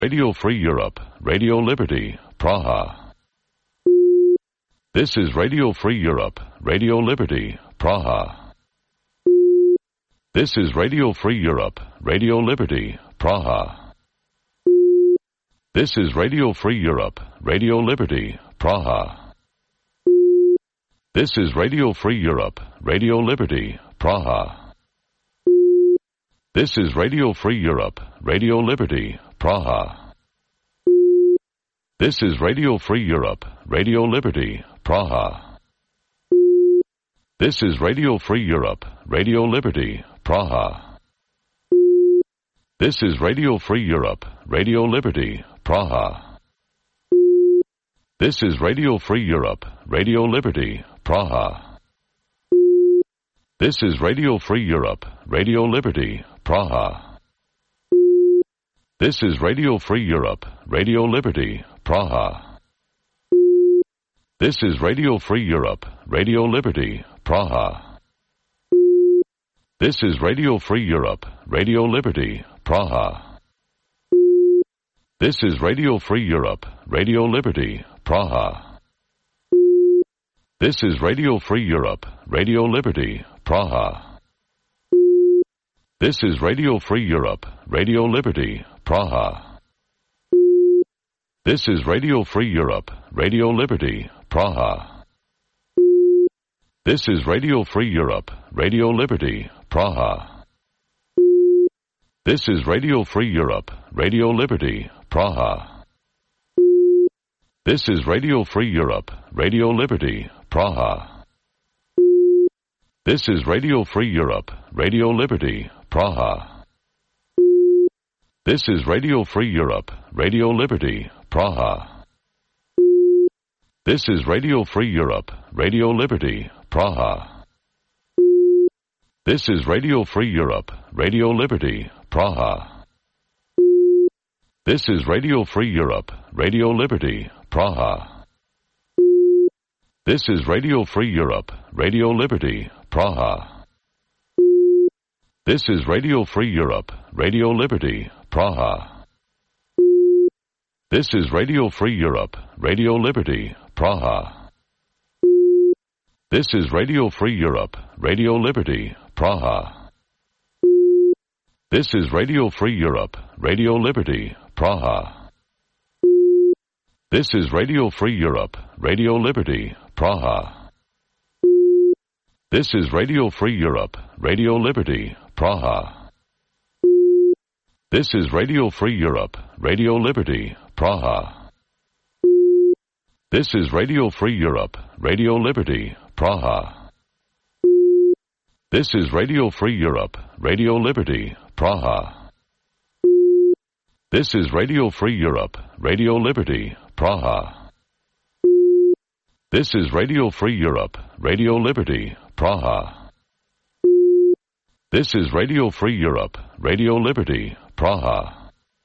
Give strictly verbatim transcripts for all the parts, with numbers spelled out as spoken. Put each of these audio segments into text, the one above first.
Radio Free Europe, Radio Liberty, Praha. This is Radio Free Europe, Radio Liberty, Praha. This is Radio Free Europe, Radio Liberty, Praha. This is Radio Free Europe, Radio Liberty, Praha. This is Radio Free Europe, Radio Liberty, Praha. This is Radio Free Europe, Radio Liberty, Praha. This is Radio Free Europe, Radio Liberty, Praha. This is Radio Free Europe, Radio Liberty, Praha. This is Radio Free Europe, Radio Liberty, Praha. This is Radio Free Europe, Radio Liberty, Praha. This is Radio Free Europe, Radio Liberty, Praha. This is Radio Free Europe, Radio Liberty, Praha. This is Radio Free Europe, Radio Liberty, Praha. This is Radio Free Europe, Radio Liberty, Praha. This is Radio Free Europe, Radio Liberty, Praha. This is Radio Free Europe, Radio Liberty, Praha. This is Radio Free Europe, Radio Liberty, Praha. This is Radio Free Europe, Radio Liberty, Praha. This is Radio Free Europe, Radio Liberty, Praha. This is Radio Free Europe, Radio Liberty, Praha. This is Radio Free Europe, Radio Liberty, Praha. This is Radio Free Europe, Radio Liberty, Praha. This is Radio Free Europe, Radio Liberty, Praha. This is Radio Free Europe, Radio Liberty, Praha. This is Radio Free Europe, Radio Liberty, Praha. This is Radio Free Europe, Radio Liberty, Praha. This is Radio Free Europe, Radio Liberty, Praha. This is Radio Free Europe, Radio Liberty, Praha. This is Radio Free Europe, Radio Liberty, Praha. This is Radio Free Europe, Radio Liberty, Praha. This is Radio Free Europe, Radio Liberty, Praha. This is Radio Free Europe, Radio Liberty, Praha. This is Radio Free Europe, Radio Liberty, Praha. This is Radio Free Europe, Radio Liberty, Praha. This is Radio Free Europe, Radio Liberty, Praha. This is Radio Free Europe, Radio Liberty, Praha. This is Radio Free Europe, Radio Liberty, Praha. This is Radio Free Europe, Radio Liberty, Praha. This is Radio Free Europe, Radio Liberty, Praha.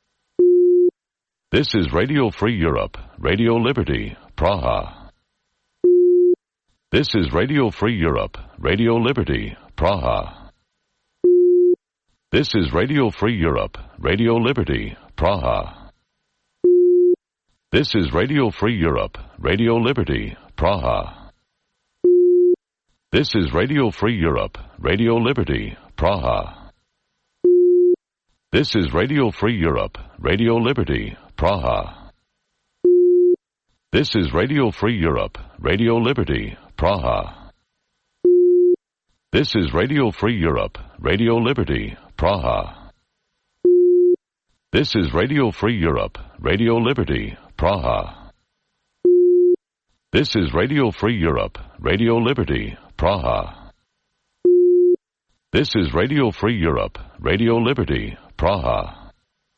This is Radio Free Europe, Radio Liberty, Praha. This is Radio Free Europe, Radio Liberty, Praha. This is Radio Free Europe, Radio Liberty, Praha. This is Radio Free Europe, Radio Liberty, Praha. This is Radio Free Europe, Radio Liberty, Praha. This is Radio Free Europe, Radio Liberty, Praha. This is Radio Free Europe, Radio Liberty, Praha. This is Radio Free Europe, Radio Liberty, Praha. This is Radio Free Europe, Radio Liberty, Praha. This is Radio Free Europe, Radio Liberty, Praha. This is Radio Free Europe, Radio Liberty, Praha.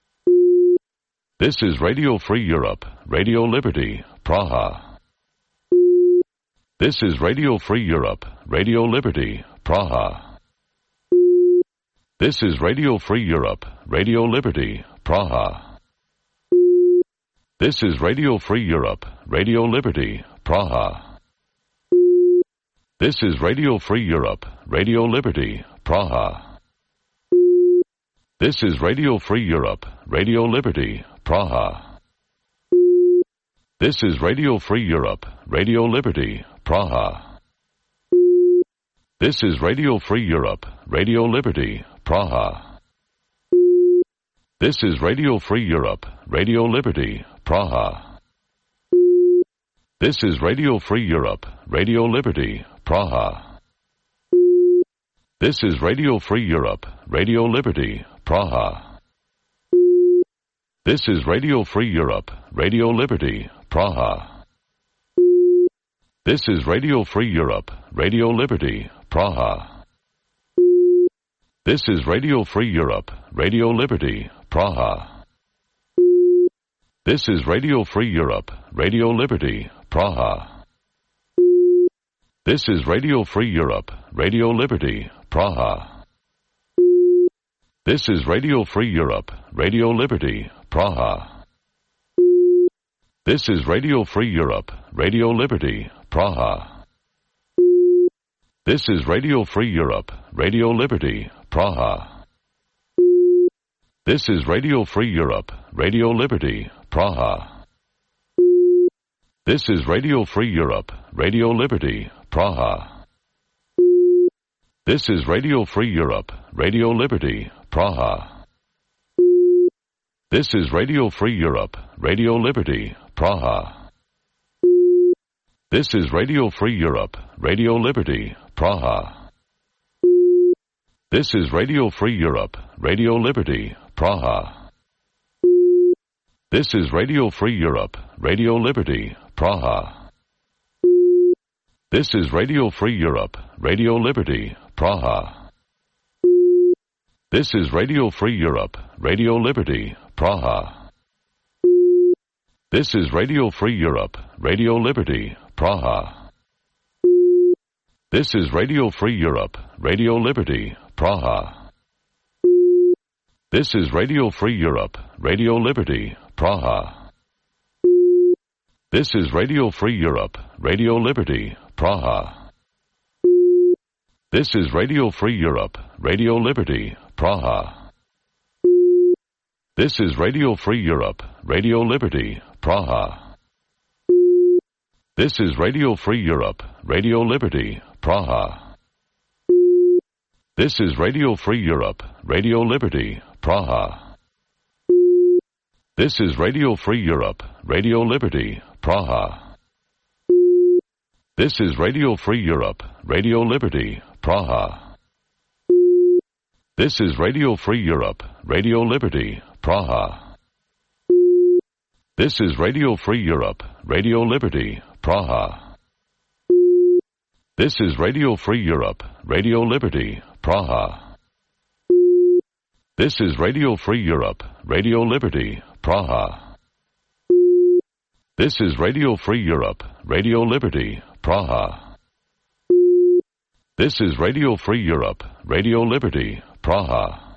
This is Radio Free Europe, Radio Liberty, Praha. This is Radio Free Europe, Radio Liberty, Praha. This is Radio Free Europe, Radio Liberty, Praha. This is Radio Free Europe, Radio Liberty, Praha. This is Radio Free Europe, Radio Liberty, Praha. This is Radio Free Europe, Radio Liberty, Praha. This is Radio Free Europe, Radio Liberty, Praha. This is Radio Free Europe, Radio Liberty, Praha. This is Radio Free Europe, Radio Liberty, Praha. This is Radio Free Europe, Radio Liberty, Praha. This is Radio Free Europe, Radio Liberty, Praha. This is Radio Free Europe, Radio Liberty, Praha. This is Radio Free Europe, Radio Liberty, Praha. This is Radio Free Europe, Radio Liberty, Praha. This is Radio Free Europe, Radio Liberty, Praha. This is Radio Free Europe, Radio Liberty, Praha. This is Radio Free Europe, Radio Liberty, Praha. This is Radio Free Europe, Radio Liberty, Praha. This is Radio Free Europe, Radio Liberty, Praha. This is Radio Free Europe, Radio Liberty, Praha. This is Radio Free Europe, Radio Liberty, Praha. This is Radio Free Europe, Radio Liberty, Praha. This is Radio Free Europe, Radio Liberty, Praha. This is Radio Free Europe, Radio Liberty, Praha. This is Radio Free Europe, Radio Liberty, Praha. This is Radio Free Europe, Radio Liberty, Praha. This is Radio Free Europe, Radio Liberty, Praha. This is Radio Free Europe, Radio Liberty, Praha. This is Radio Free Europe, Radio Liberty, Praha. This is Radio Free Europe, Radio Liberty, Praha. This is Radio Free Europe, Radio Liberty, Praha. This is Radio Free Europe, Radio Liberty, Praha. This is Radio Free Europe, Radio Liberty, Praha. This is Radio Free Europe, Radio Liberty, Praha. This is Radio Free Europe, Radio Liberty, Praha. This is Radio Free Europe, Radio Liberty, Praha. This is Radio Free Europe, Radio Liberty, Praha. This is Radio Free Europe, Radio Liberty, Praha. This is Radio Free Europe, Radio Liberty, Praha. This is Radio Free Europe, Radio Liberty, Praha. This is Radio Free Europe, Radio Liberty, Praha. This is Radio Free Europe, Radio Liberty, Praha. This is Radio Free Europe, Radio Liberty, Praha. This is Radio Free Europe, Radio Liberty, Praha.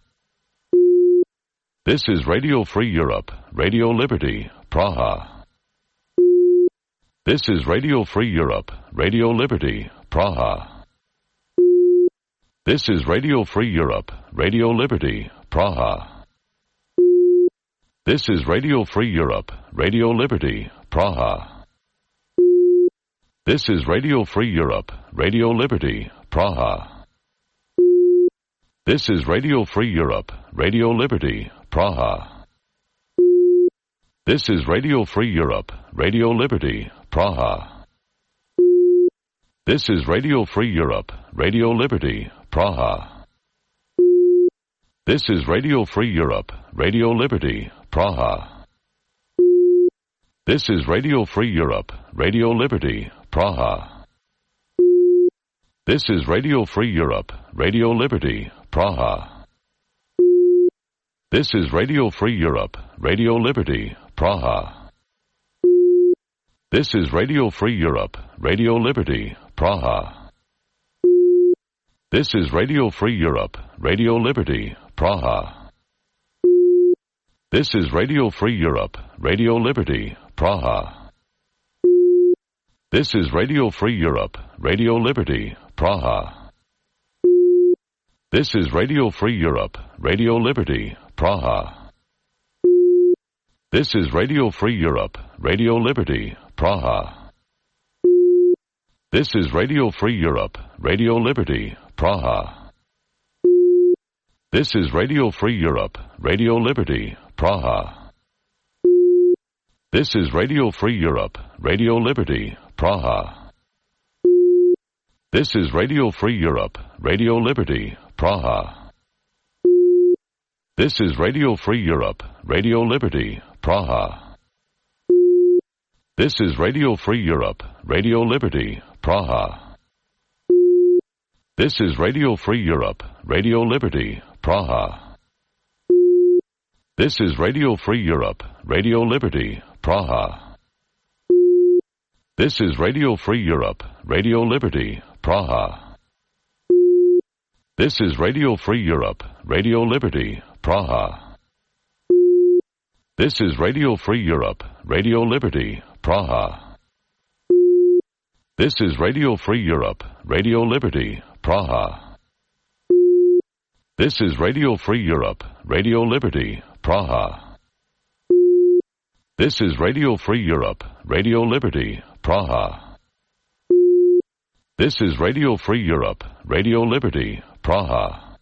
This is Radio Free Europe, Radio Liberty, Praha. This is Radio Free Europe, Radio Liberty, Praha. This is Radio Free Europe, Radio Liberty, Praha. This is Radio Free Europe, Radio Liberty, Praha. This is Radio Free Europe, Radio Liberty, Praha. This is Radio Free Europe, Radio Liberty, Praha. This is Radio Free Europe, Radio Liberty, Praha. This is Radio Free Europe, Radio Liberty, Praha. This is Radio Free Europe, Radio Liberty, Praha. This is Radio Free Europe, Radio Liberty, Praha. This is Radio Free Europe, Radio Liberty, Praha. This is Radio Free Europe, Radio Liberty, Praha. This is Radio Free Europe, Radio Liberty, Praha. This is Radio Free Europe, Radio Liberty, Praha. This is Radio Free Europe, Radio Liberty, Praha. This is Radio Free Europe, Radio Liberty, Praha. This is Radio Free Europe, Radio Liberty, Praha. This is Radio Free Europe, Radio Liberty, Praha. This is Radio Free Europe, Radio Liberty, Praha. This is Radio Free Europe, Radio Liberty, Praha. This is Radio Free Europe, Radio Liberty, Praha. This is Radio Free Europe, Radio Liberty, Praha. This is Radio Free Europe, Radio Liberty, Praha. This is Radio Free Europe, Radio Liberty, Praha. This is Radio Free Europe, Radio Liberty, Praha. This is Radio Free Europe, Radio Liberty, Praha. This is Radio Free Europe, Radio Liberty, Praha. This is Radio Free Europe, Radio Liberty, Praha. This is Radio Free Europe, Radio Liberty, Praha. This is Radio Free Europe, Radio Liberty, Praha. This is Radio Free Europe, Radio Liberty, Praha. This is Radio Free Europe, Radio Liberty, Praha. This is Radio Free Europe, Radio Liberty, Praha.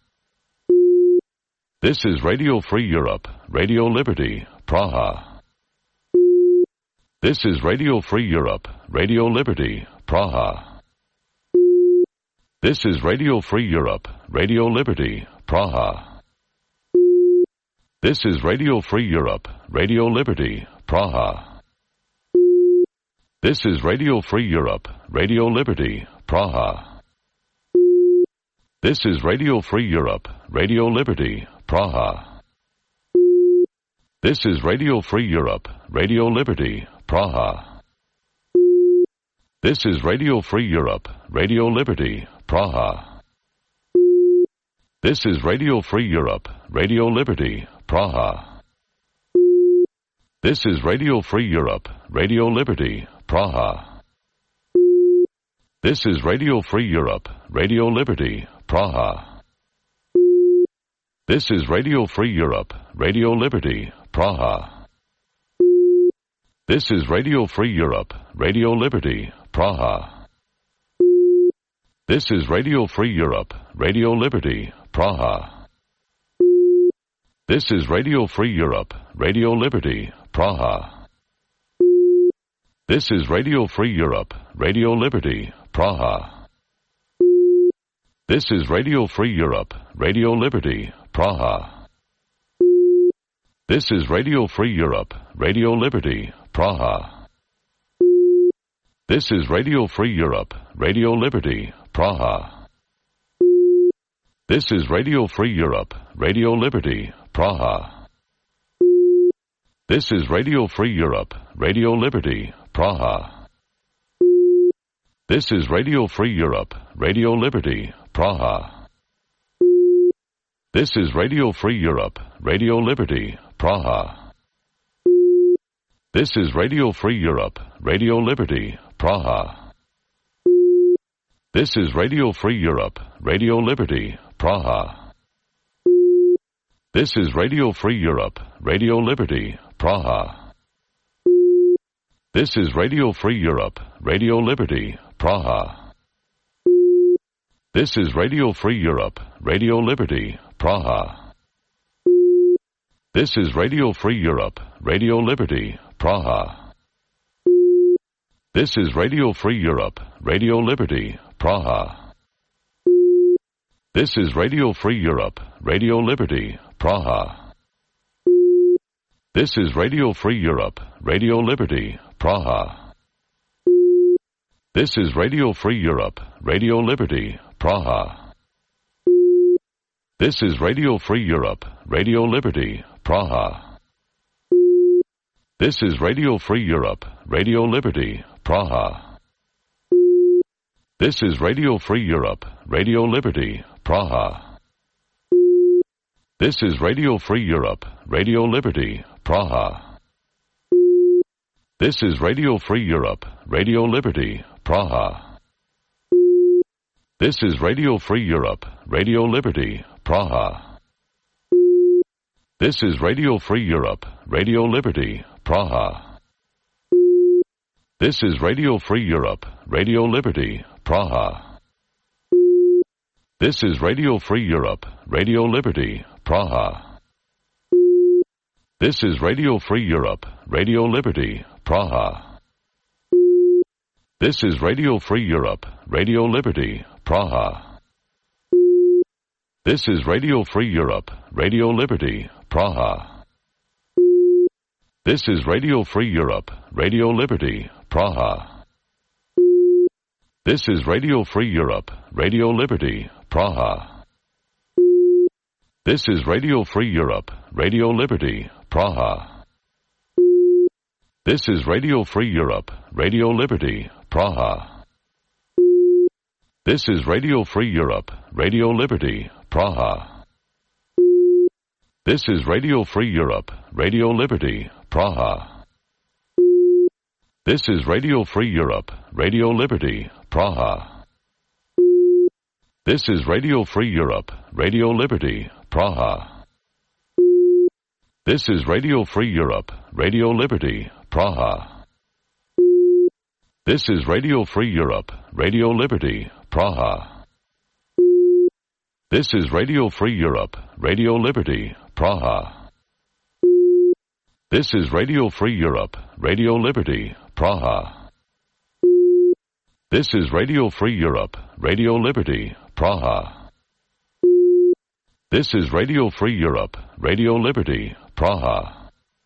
This is Radio Free Europe, Radio Liberty, Praha. This is Radio Free Europe, Radio Liberty, Praha. This is Radio Free Europe, Radio Liberty, Praha. This is Radio Free Europe, Radio Liberty, Praha. This is Radio Free Europe, Radio Liberty, Praha. This is Radio Free Europe, Radio Liberty, Praha. This is Radio Free Europe, Radio Liberty, Praha. This is Radio Free Europe, Radio Liberty, Praha. This is Radio Free Europe, Radio Liberty, Praha. This is Radio Free Europe, Radio Liberty, Praha. This is Radio Free Europe, Radio Liberty, Praha. This is Radio Free Europe, Radio Liberty, Praha. This is Radio Free Europe, Radio Liberty, Praha. This is Radio Free Europe, Radio Liberty, Praha. This is Radio Free Europe, Radio Liberty, Praha. This is Radio Free Europe, Radio Liberty, Praha. This is Radio Free Europe, Radio Liberty, Praha. This is Radio Free Europe, Radio Liberty, Praha. This is Radio Free Europe, Radio Liberty, Praha. This is Radio Free Europe, Radio Liberty, Praha. This is Radio Free Europe, Radio Liberty, Praha. This is Radio Free Europe, Radio Liberty, Praha. This is Radio Free Europe, Radio Liberty, Praha. This is Radio Free Europe, Radio Liberty, Praha. This is Radio Free Europe, Radio Liberty, Praha. This is Radio Free Europe, Radio Liberty, Praha. This is Radio Free Europe, Radio Liberty, Praha. This is Radio Free Europe, Radio Liberty, Praha. This is Radio Free Europe, Radio Liberty, Praha. This is Radio Free Europe, Radio Liberty, Praha. This is Radio Free Europe, Radio Liberty, Praha. This is Radio Free Europe, Radio Liberty, Praha. This is Radio Free Europe, Radio Liberty, Praha. This is Radio Free Europe, Radio Liberty, Praha. This is Radio Free Europe, Radio Liberty, Praha. This is Radio Free Europe, Radio Liberty, Praha. This is Radio Free Europe, Radio Liberty, Praha. This is Radio Free Europe, Radio Liberty, Praha. This is Radio Free Europe, Radio Liberty, Praha. This is Radio Free Europe, Radio Liberty, Praha. This is Radio Free Europe, Radio Liberty, Praha. This is Radio Free Europe, Radio Liberty, Praha. This is Radio Free Europe, Radio Liberty, Praha. This is Radio Free Europe, Radio Liberty, Praha. This is Radio Free Europe, Radio Liberty, Praha. This is Radio Free Europe, Radio Liberty, Praha. This is Radio Free Europe, Radio Liberty, Praha. This is Radio Free Europe, Radio Liberty, Praha. This is Radio Free Europe, Radio Liberty, Praha. This is Radio Free Europe, Radio Liberty, Praha. This is Radio Free Europe, Radio Liberty, Praha. This is Radio Free Europe, Radio Liberty, Praha. This is Radio Free Europe, Radio Liberty, Praha. This is Radio Free Europe, Radio Liberty, Praha. This is Radio Free Europe, Radio Liberty, Praha. This is Radio Free Europe, Radio Liberty, Praha. This is Radio Free Europe, Radio Liberty, Praha. This is Radio Free Europe, Radio Liberty, Praha. This is Radio Free Europe, Radio Liberty, Praha.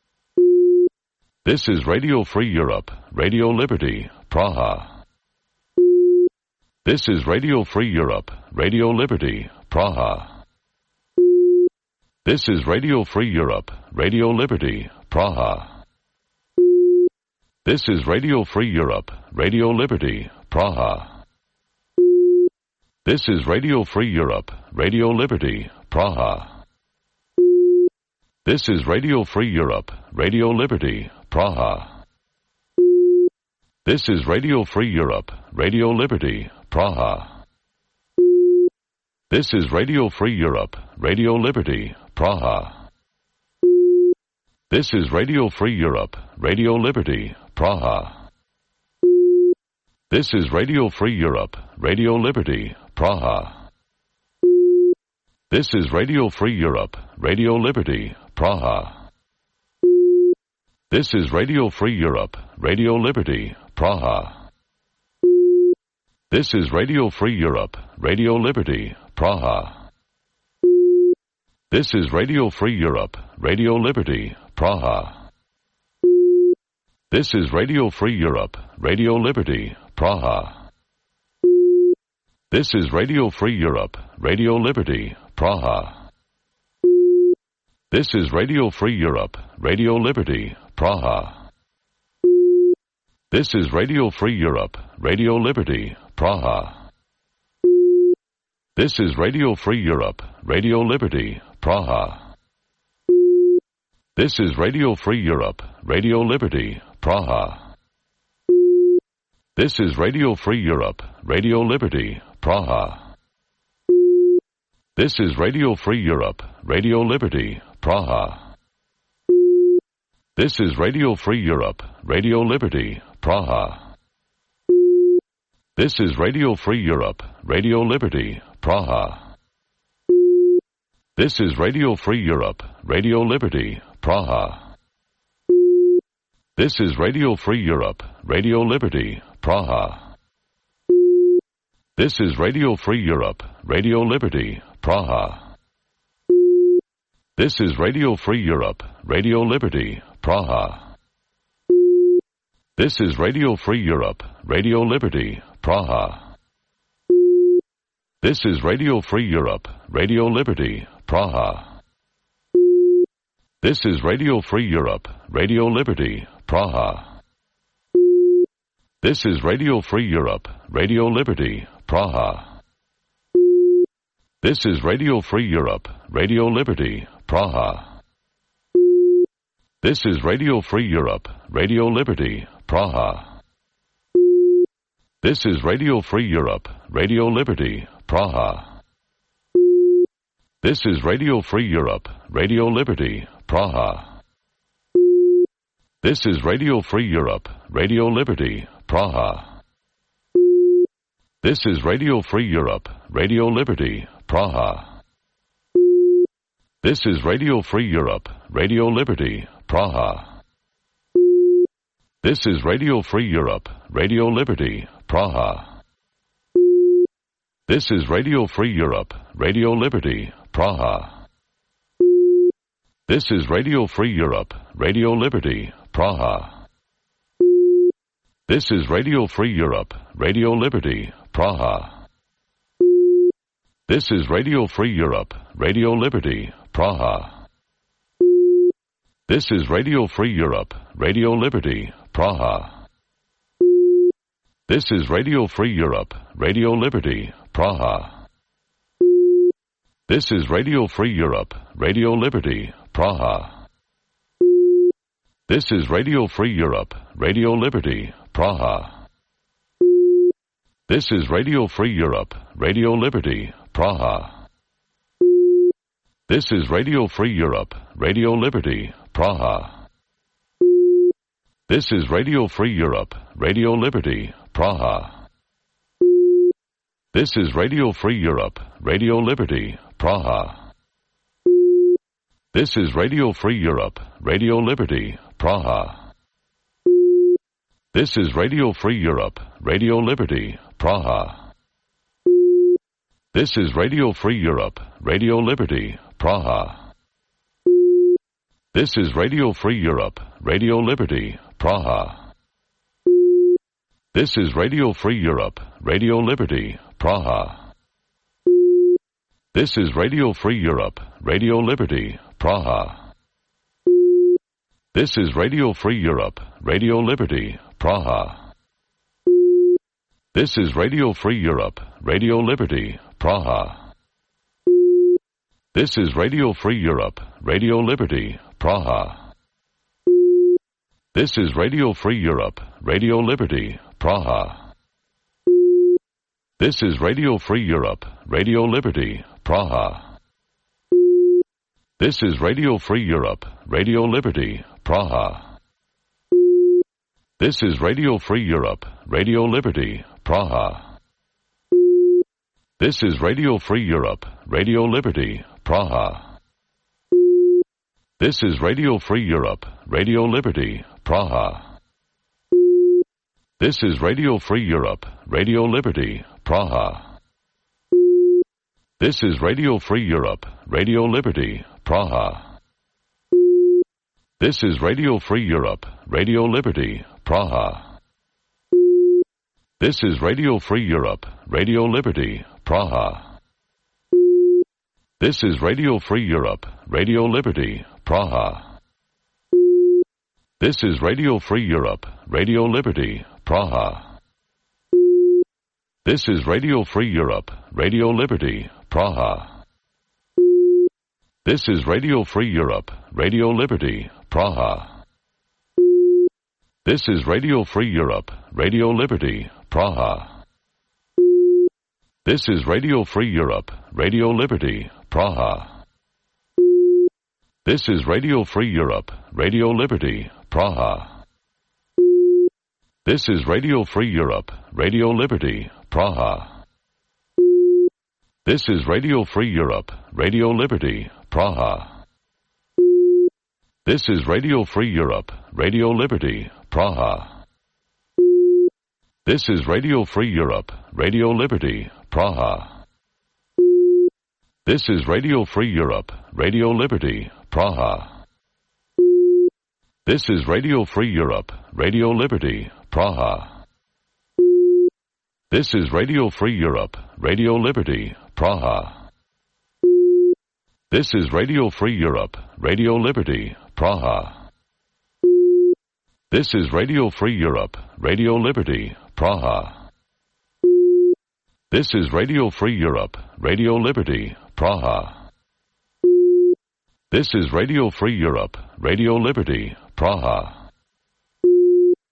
This is Radio Free Europe, Radio Liberty, Praha. This is Radio Free Europe, Radio Liberty, Praha. This is Radio Free Europe, Radio Liberty, Praha. This is Radio Free Europe, Radio Liberty, Praha. This is Radio Free Europe, Radio Liberty, Praha. This is Radio Free Europe, Radio Liberty, Praha. This is Radio Free Europe, Radio Liberty, Praha. This is Radio Free Europe, Radio Liberty, Praha. This is Radio Free Europe, Radio Liberty, Praha. This is Radio Free Europe, Radio Liberty, Praha. This is Radio Free Europe, Radio Liberty, Praha. This is Radio Free Europe, Radio Liberty, Praha. This is Radio Free Europe, Radio Liberty, Praha. This is Radio Free Europe, Radio Liberty, Praha. This is Radio Free Europe, Radio Liberty, Praha. This is Radio Free Europe, Radio Liberty, Praha. This is Radio Free Europe, Radio Liberty, Praha. This is Radio Free Europe, Radio Liberty, Praha. This is Radio Free Europe, Radio Liberty, Praha. This is Radio Free Europe, Radio Liberty, Praha. This is Radio Free Europe, Radio Liberty, Praha. This is Radio Free Europe, Radio Liberty, Praha. This is Radio Free Europe, Radio Liberty, Praha. This is Radio Free Europe, Radio Liberty, Praha. This is Radio Free Europe, Radio Liberty, Praha. This is Radio Free Europe, Radio Liberty, Praha. This is Radio Free Europe, Radio Liberty, Praha. This is Radio Free Europe, Radio Liberty, Praha. This is Radio Free Europe, Radio Liberty, Praha. This is Radio Free Europe, Radio Liberty, Praha. This is Radio Free Europe, Radio Liberty, Praha. This is Radio Free Europe, Radio Liberty, Praha. This is Radio Free Europe, Radio Liberty, Praha. This is Radio Free Europe, Radio Liberty, Praha. This is Radio Free Europe, Radio Liberty, Praha. This is Radio Free Europe, Radio Liberty, Praha. This is Radio Free Europe, Radio Liberty, Praha. This is Radio Free Europe, Radio Liberty, Praha. This is Radio Free Europe, Radio Liberty, Praha. This is Radio Free Europe, Radio Liberty, Praha. This is Radio Free Europe, Radio Liberty, Praha. This is Radio Free Europe, Radio Liberty, Praha. This is Radio Free Europe, Radio Liberty, Praha. This is Radio Free Europe, Radio Liberty, Praha. This is Radio Free Europe, Radio Liberty, Praha. This is Radio Free Europe, Radio Liberty, Praha. This is Radio Free Europe, Radio Liberty, Praha. This is Radio Free Europe, Radio Liberty, Praha. This is Radio Free Europe, Radio Liberty, Praha. This is Radio Free Europe, Radio Liberty, Praha. This is Radio Free Europe, Radio Liberty, Praha. This is Radio Free Europe, Radio Liberty, Praha. This is Radio Free Europe, Radio Liberty, Praha. This is Radio Free Europe, Radio Liberty, Praha. This is Radio Free Europe, Radio Liberty, Praha. This is Radio Free Europe, Radio Liberty, Praha. This is Radio Free Europe, Radio Liberty, Praha. This is Radio Free Europe, Radio Liberty, Praha. This is Radio Free Europe, Radio Liberty, Praha. This is Radio Free Europe, Radio Liberty, Praha. This is Radio Free Europe, Radio Liberty, Praha. This is Radio Free Europe, Radio Liberty, Praha. This is Radio Free Europe, Radio Liberty, Praha. This is Radio Free Europe, Radio Liberty, Praha. This is Radio Free Europe, Radio Liberty, Praha. This is Radio Free Europe, Radio Liberty, Praha. This is Radio Free Europe, Radio Liberty, Praha. This is Radio Free Europe, Radio Liberty, Praha. This is Radio Free Europe, Radio Liberty, Praha. This is Radio Free Europe, Radio Liberty, Praha. This is Radio Free Europe, Radio Liberty, Praha. This is Radio Free Europe, Radio Liberty, Praha. This is Radio Free Europe, Radio Liberty, Praha. This is Radio Free Europe, Radio Liberty, Praha. This is Radio Free Europe, Radio Liberty, Praha. This is Radio Free Europe, Radio Liberty, Praha. This is Radio Free Europe, Radio Liberty, Praha. This is Radio Free Europe, Radio Liberty, Praha. This is Radio Free Europe, Radio Liberty, Praha. This is Radio Free Europe, Radio Liberty, Praha. This is Radio Free Europe, Radio Liberty, Praha. This is Radio Free Europe, Radio Liberty, Praha. This is Radio Free Europe, Radio Liberty, Praha. This is Radio Free Europe, Radio Liberty, Praha. This is Radio Free Europe, Radio Liberty, Praha. This is Radio Free Europe, Radio Liberty, Praha. This is Radio Free Europe, Radio Liberty, Praha. This is Radio Free Europe, Radio Liberty, Praha. This is Radio Free Europe, Radio Liberty, Praha.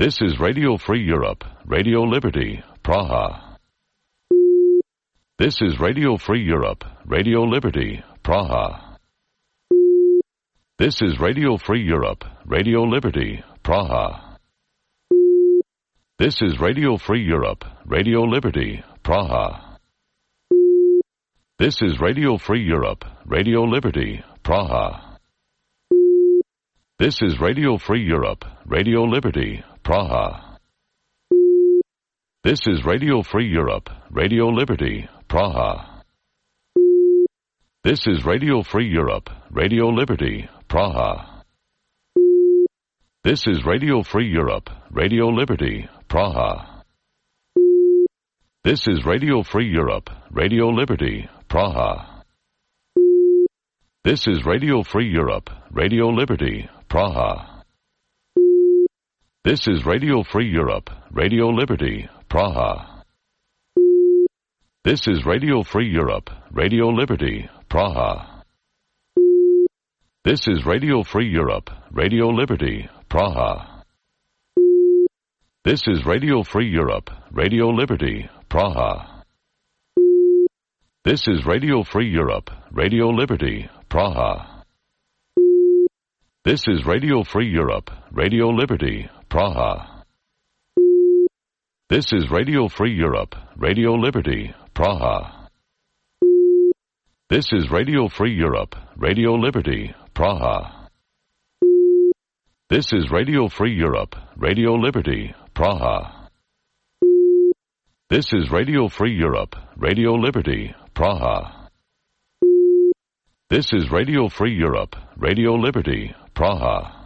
This is Radio Free Europe, Radio Liberty, Praha. This is Radio Free Europe, Radio Liberty, Praha. This is Radio Free Europe, Radio Liberty, Praha. This is Radio Free Europe, Radio Liberty, Praha. This is Radio Free Europe, Radio Liberty, Praha. This is Radio Free Europe, Radio Liberty, Praha. This is Radio Free Europe, Radio Liberty, Praha. This is Radio Free Europe, Radio Liberty, Praha. This is Radio Free Europe, Radio Liberty, Praha. This is Radio Free Europe, Radio Liberty, Praha. This is Radio Free Europe, Radio Liberty, Praha. This is Radio Free Europe, Radio Liberty, Praha. This is Radio Free Europe, Radio Liberty, Praha. This is Radio Free Europe, Radio Liberty, Praha. This is Radio Free Europe, Radio Liberty, Praha. This is Radio Free Europe, Radio Liberty, Praha. This is Radio Free Europe, Radio Liberty, Praha. This is Radio Free Europe, Radio Liberty, Praha. This is Radio Free Europe, Radio Liberty, Praha. This is Radio Free Europe, Radio Liberty, Praha. This is Radio Free Europe, Radio Liberty, Praha. This is Radio Free Europe, Radio Liberty, Praha.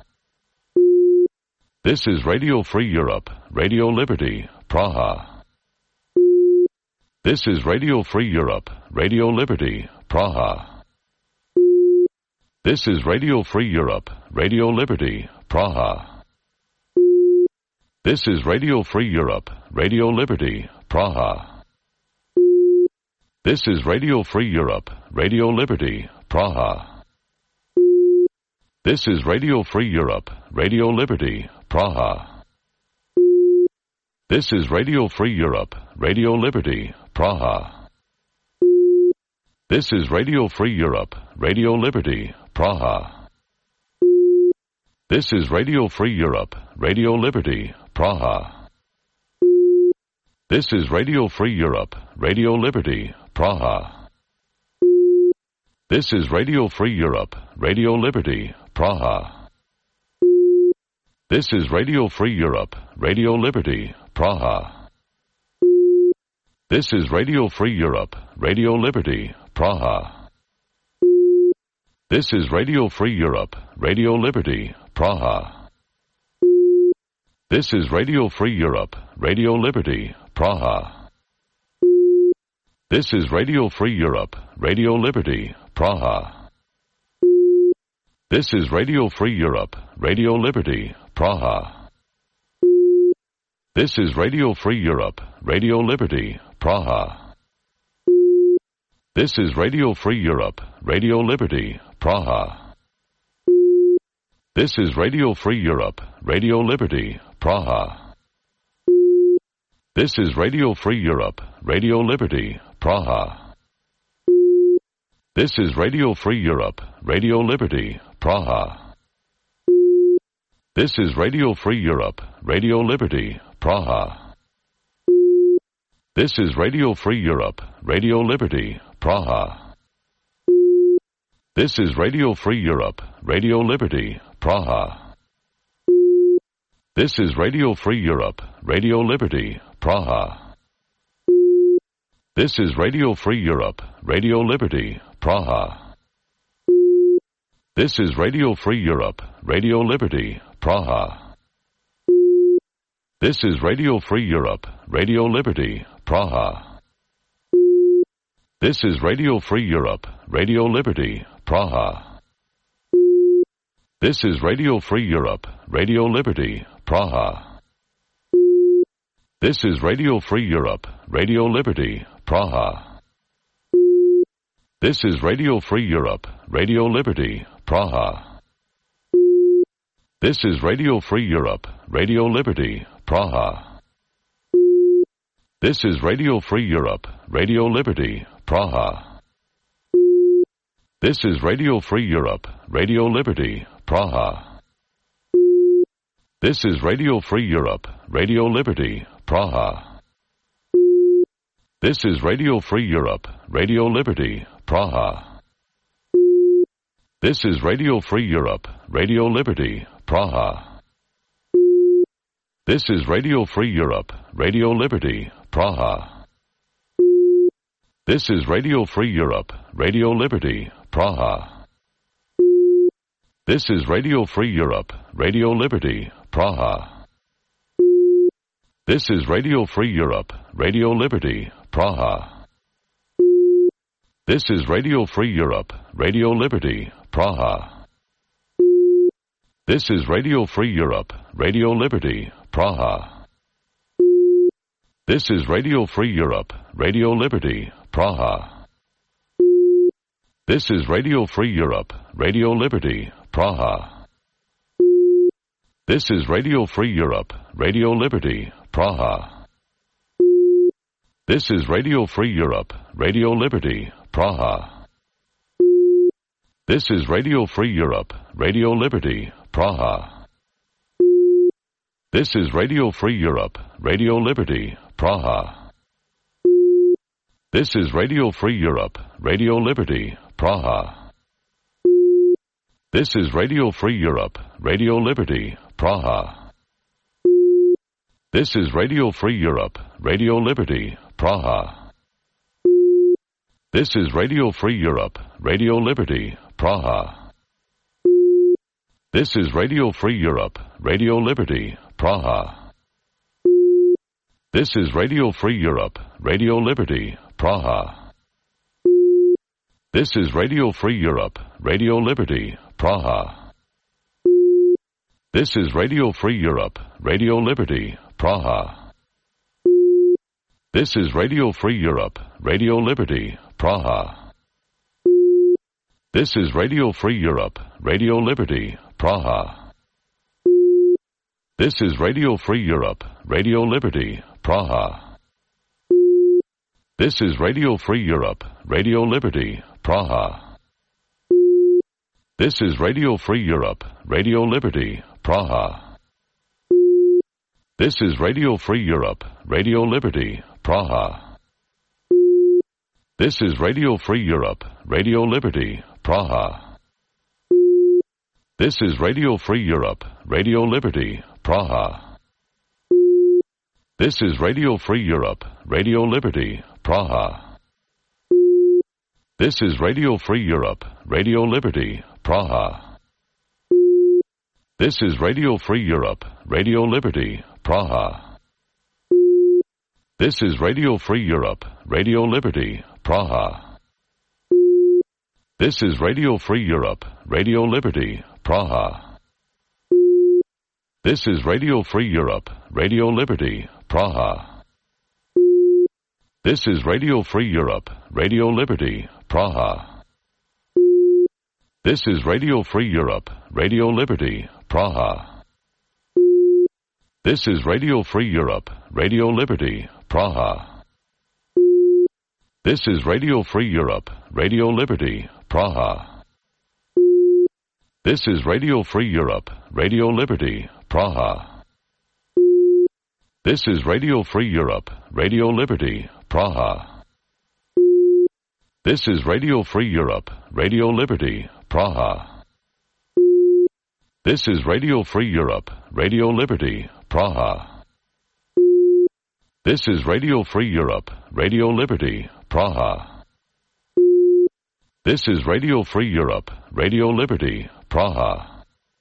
This is Radio Free Europe, Radio Liberty, Praha. This is Radio Free Europe, Radio Liberty, Praha. This is Radio Free Europe, Radio Liberty, Praha. This is Radio Free Europe, Radio Liberty, Praha. This is Radio Free Europe, Radio Liberty, Praha. This is Radio Free Europe, Radio Liberty, Praha. This is Radio Free Europe, Radio Liberty, Praha. This is Radio Free Europe, Radio Liberty, Praha. This is Radio Free Europe, Radio Liberty, Praha. This is Radio Free Europe, Radio Liberty, Praha. This is Radio Free Europe, Radio Liberty, Praha. This is Radio Free Europe, Radio Liberty, Praha. This is Radio Free Europe, Radio Liberty, Praha. This is Radio Free Europe, Radio Liberty, Praha. This is Radio Free Europe, Radio Liberty, Praha. This is Radio Free Europe, Radio Liberty, Praha. This is Radio Free Europe, Radio Liberty, Praha. This is Radio Free Europe, Radio Liberty, Praha. This is Radio Free Europe, Radio Liberty, Praha. This is Radio Free Europe, Radio Liberty, Praha. This is Radio Free Europe, Radio Liberty, Praha. This is Radio Free Europe, Radio Liberty, Praha. This is Radio Free Europe, Radio Liberty, Praha. This is Radio Free Europe, Radio Liberty, Praha. This is Radio Free Europe, Radio Liberty, Praha. This is Radio Free Europe, Radio Liberty, Praha. This is Radio Free Europe, Radio Liberty, Praha. This is Radio Free Europe, Radio Liberty, Praha. This is Radio Free Europe, Radio Liberty, Praha. This is Radio Free Europe, Radio Liberty, Praha. This is Radio Free Europe, Radio Liberty, Praha. This is Radio Free Europe, Radio Liberty, Praha. This is Radio Free Europe, Radio Liberty, Praha. This is Radio Free Europe, Radio Liberty, Praha. This is Radio Free Europe, Radio Liberty, Praha. This is Radio Free Europe, Radio Liberty, Praha. This is Radio Free Europe, Radio Liberty, Praha. This is Radio Free Europe, Radio Liberty, Praha. This is Radio Free Europe, Radio Liberty, Praha. This is Radio Free Europe, Radio Liberty, Praha. This is Radio Free Europe, Radio Liberty, Praha. This is Radio Free Europe, Radio Liberty, Praha. This is Radio Free Europe, Radio Liberty, Praha. This is Radio Free Europe, Radio Liberty, Praha. This is Radio Free Europe, Radio Liberty, Praha. This is Radio Free Europe, Radio Liberty, Praha. This is Radio Free Europe, Radio Liberty, Praha. This is Radio Free Europe, Radio Liberty, Praha. This is Radio Free Europe, Radio Liberty, Praha. This is Radio Free Europe, Radio Liberty, Praha. This is Radio Free Europe, Radio Liberty, Praha. This is Radio Free Europe, Radio Liberty, Praha. This is Radio Free Europe, Radio Liberty, Praha. This is Radio Free Europe, Radio Liberty, Praha. This is Radio Free Europe, Radio Liberty, Praha. This is Radio Free Europe, Radio Liberty, Praha. This is Radio Free Europe, Radio Liberty, Praha. This is Radio Free Europe, Radio Liberty, Praha. This is Radio Free Europe, Radio Liberty, Praha. This is Radio Free Europe, Radio Liberty, Praha. This is Radio Free Europe, Radio Liberty, Praha. This is Radio Free Europe, Radio Liberty, Praha. This is Radio Free Europe, Radio Liberty, Praha. This is Radio Free Europe, Radio Liberty, Praha. This is Radio Free Europe, Radio Liberty, Praha. This is Radio Free Europe, Radio Liberty, Praha. This is Radio Free Europe, Radio Liberty, Praha. This is Radio Free Europe, Radio Liberty, Praha. This is Radio Free Europe, Radio Liberty, Praha. This is Radio Free Europe, Radio Liberty, Praha. This is Radio Free Europe, Radio Liberty, Praha. This is Radio Free Europe, Radio Liberty, Praha. This is Radio Free Europe, Radio Liberty, Praha. This is Radio Free Europe, Radio Liberty, Praha. This is Radio Free Europe, Radio Liberty, Praha. This is Radio Free Europe, Radio Liberty, Praha. This is Radio Free Europe, Radio Liberty, Praha. This is Radio Free Europe, Radio Liberty, Praha. This is Radio Free Europe, Radio Liberty, Praha. This is Radio Free Europe, Radio Liberty, Praha. This is Radio Free Europe, Radio Liberty, Praha. This is Radio Free Europe, Radio Liberty, Praha. This is Radio Free Europe, Radio Liberty, Praha.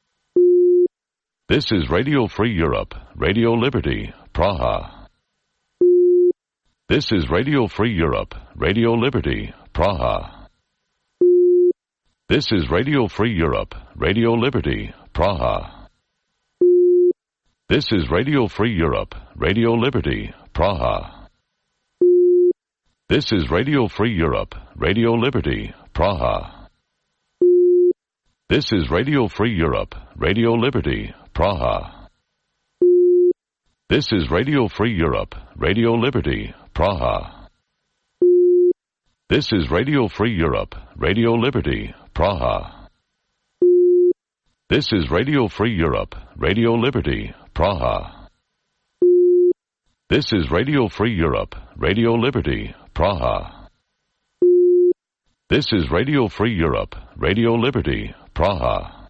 This is Radio Free Europe, Radio Liberty, Praha. This is Radio Free Europe, Radio Liberty, Praha. This is Radio Free Europe, Radio Liberty, Praha. This is Radio Free Europe, Radio Liberty, Praha. This is Radio Free Europe, Radio Liberty, Praha. This is Radio Free Europe, Radio Liberty, Praha. This is Radio Free Europe, Radio Liberty, Praha. This is Radio Free Europe, Radio Liberty, Praha. This is Radio Free Europe, Radio Liberty, Praha. This is Radio Free Europe, Radio Liberty, Praha. This is Radio Free Europe, Radio Liberty, Praha.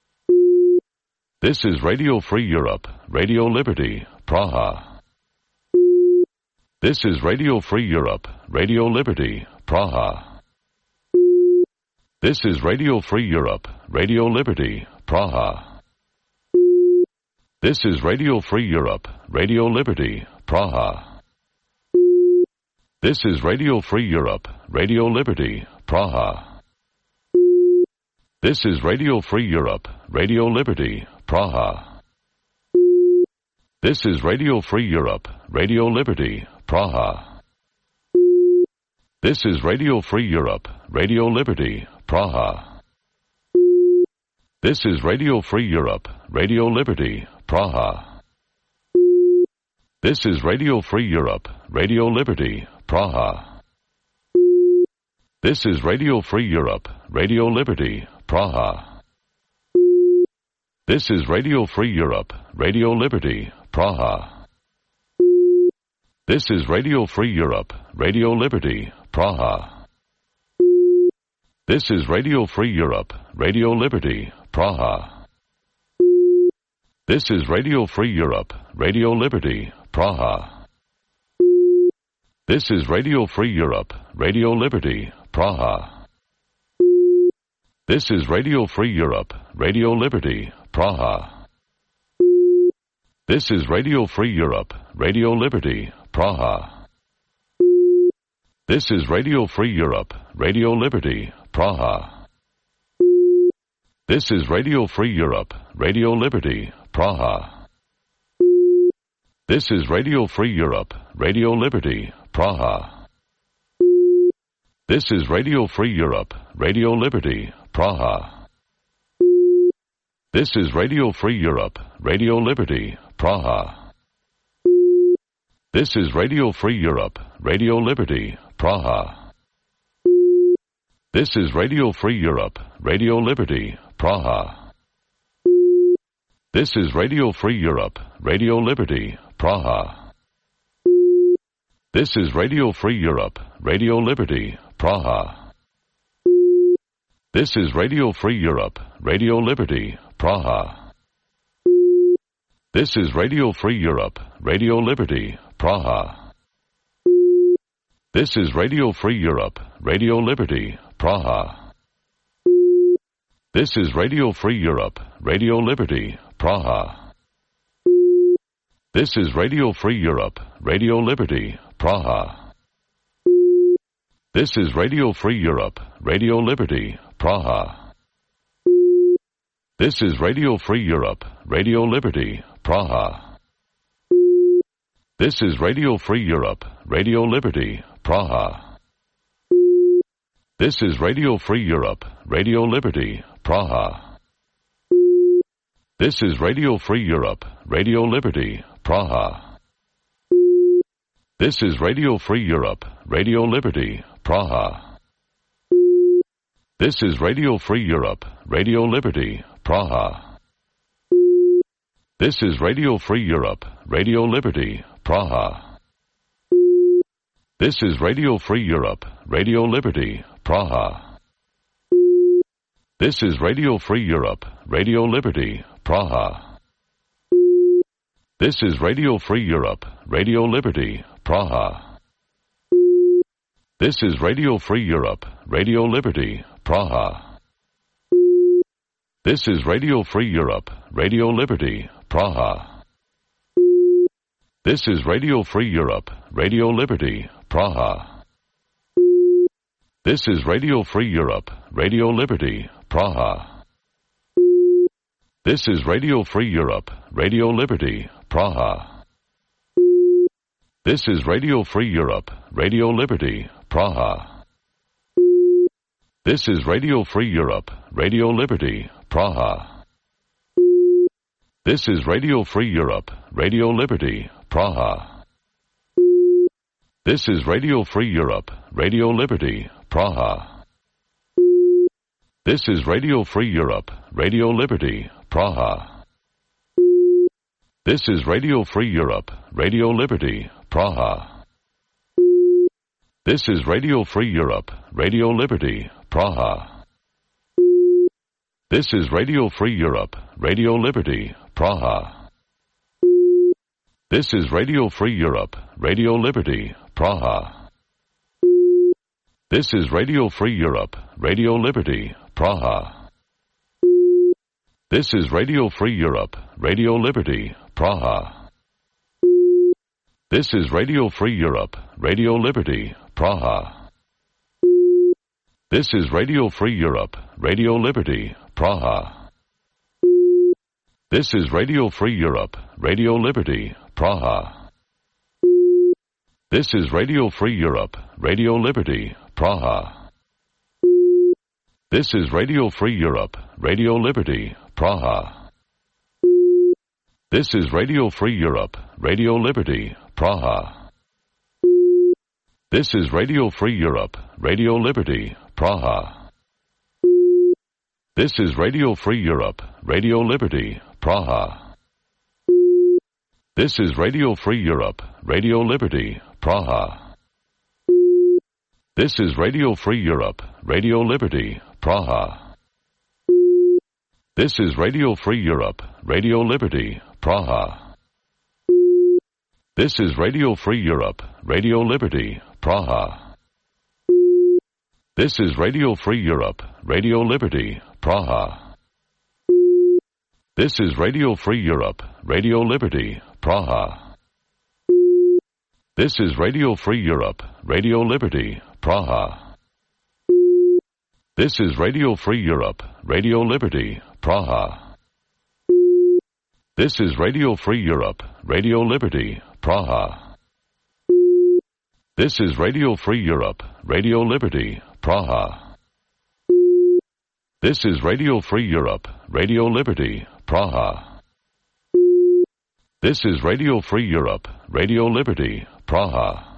This is Radio Free Europe, Radio Liberty, Praha. This is Radio Free Europe, Radio Liberty, Praha. This is Radio Free Europe, Radio Liberty, Praha. This is Radio Free Europe, Radio Liberty, Praha. This is Radio Free Europe, Radio Liberty, Praha. This is Radio Free Europe, Radio Liberty, Praha. This is Radio Free Europe, Radio Liberty, Praha. This is Radio Free Europe, Radio Liberty, Praha. This is Radio Free Europe, Radio Liberty, Praha. This is Radio Free Europe, Radio Liberty, Praha. This is Radio Free Europe, Radio Liberty, Praha. This is Radio Free Europe, Radio Liberty, Praha. This is Radio Free Europe, Radio Liberty, Praha. This is Radio Free Europe, Radio Liberty, Praha. This is Radio Free Europe, Radio Liberty, Praha. This is Radio Free Europe, Radio Liberty, Praha. This is Radio Free Europe, Radio Liberty, Praha. This is Radio Free Europe, Radio Liberty, Praha. This is Radio Free Europe, Radio Liberty, Praha. This is Radio Free Europe, Radio Liberty, Praha. This is Radio Free Europe, Radio Liberty, Praha. This is Radio Free Europe, Radio Liberty, Praha. This is Radio Free Europe, Radio Liberty, Praha. This is Radio Free Europe, Radio Liberty, Praha. This is Radio Free Europe, Radio Liberty, Praha. This is Radio Free Europe, Radio Liberty, Praha. This is Radio Free Europe, Radio Liberty, Praha. This is Radio Free Europe, Radio Liberty, Praha. This is Radio Free Europe, Radio Liberty, Praha. This is Radio Free Europe, Radio Liberty, Praha. This is Radio Free Europe, Radio Liberty, Praha. This is Radio Free Europe, Radio Liberty, Praha. This is Radio Free Europe, Radio Liberty, Praha. This is Radio Free Europe, Radio Liberty, Praha. This is Radio Free Europe, Radio Liberty, Praha. This is Radio Free Europe, Radio Liberty, Praha. This is Radio Free Europe, Radio Liberty, Praha. This is Radio Free Europe, Radio Liberty, Praha. This is Radio Free Europe, Radio Liberty, Praha. This is Radio Free Europe, Radio Liberty, Praha. This is Radio Free Europe, Radio Liberty, Praha. This is Radio Free Europe, Radio Liberty, Praha. This is Radio Free Europe, Radio Liberty, Praha. This is Radio Free Europe, Radio Liberty, Praha. This is Radio Free Europe, Radio Liberty, Praha. This is Radio Free Europe, Radio Liberty, Praha. This is Radio Free Europe, Radio Liberty, Praha. This is Radio Free Europe, Radio Liberty, Praha. This is Radio Free Europe, Radio Liberty, Praha. This is Radio Free Europe, Radio Liberty, Praha. This is Radio Free Europe, Radio Liberty, Praha. This is Radio Free Europe, Radio Liberty, Praha. This is Radio Free Europe, Radio Liberty, Praha. This is Radio Free Europe, Radio Liberty, Praha. This is Radio Free Europe, Radio Liberty, Praha. This is Radio Free Europe, Radio Liberty, Praha. This is Radio Free Europe, Radio Liberty, Praha. This is Radio Free Europe, Radio Liberty, Praha. This is Radio Free Europe, Radio Liberty, Praha. This is Radio Free Europe, Radio Liberty, Praha. This is Radio Free Europe, Radio Liberty, Praha. This is Radio Free Europe, Radio Liberty, Praha. This is Radio Free Europe, Radio Liberty, Praha. This is Radio Free Europe, Radio Liberty, Praha. This is Radio Free Europe, Radio Liberty, Praha. This is Radio Free Europe, Radio Liberty, Praha. This is Radio Free Europe, Radio Liberty, Praha. This is Radio Free Europe, Radio Liberty, Praha. This is Radio Free Europe, Radio Liberty, Praha. This is Radio Free Europe, Radio Liberty, Praha. This is Radio Free Europe, Radio Liberty, Praha. This is Radio Free Europe, Radio Liberty, Praha. This is Radio Free Europe, Radio Liberty, Praha. This is Radio Free Europe, Radio Liberty, Praha. This is Radio Free Europe, Radio Liberty, Praha. This is Radio Free Europe, Radio Liberty, Praha. This is Radio Free Europe, Radio Liberty, Praha. This is Radio Free Europe, Radio Liberty, Praha. This is Radio Free Europe, Radio Liberty, Praha.